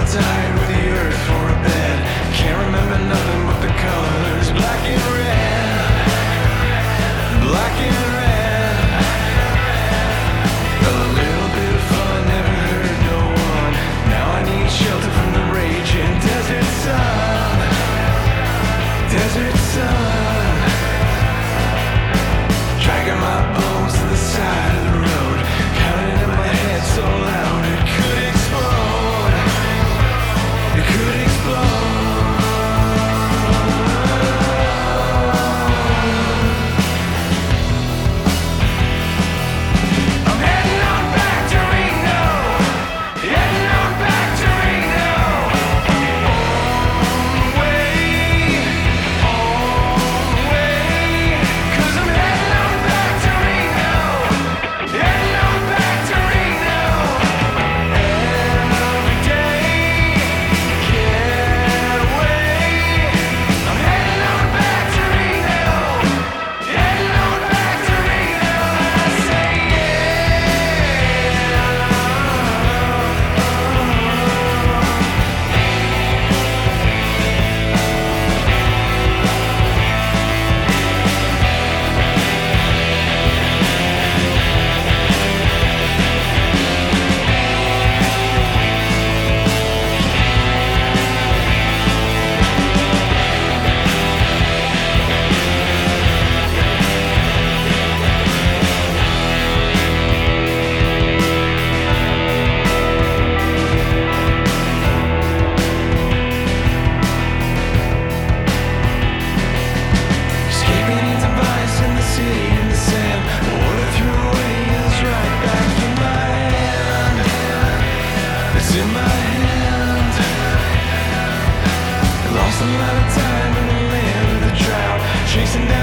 died with the earth for a bed. Can't remember nothing but the colors, black and red, black and red. A little bit of fun never hurt no one. Now I need shelter from the raging desert sun, desert sun. Dragging my bones to the side of the road, counting in my head so loud it could explode, it could explode. I'm heading on back to Reno, heading on back to Reno. On way, 'cause I'm heading on back to Reno, heading on back to Reno. Every day, can't wait. I'm heading on back to Reno, heading on back to Reno. I say escaping into vice in the city in the sand. What I threw away is right back in my hand. It's in my hand. I lost a lot of time in the land of the drought, chasing down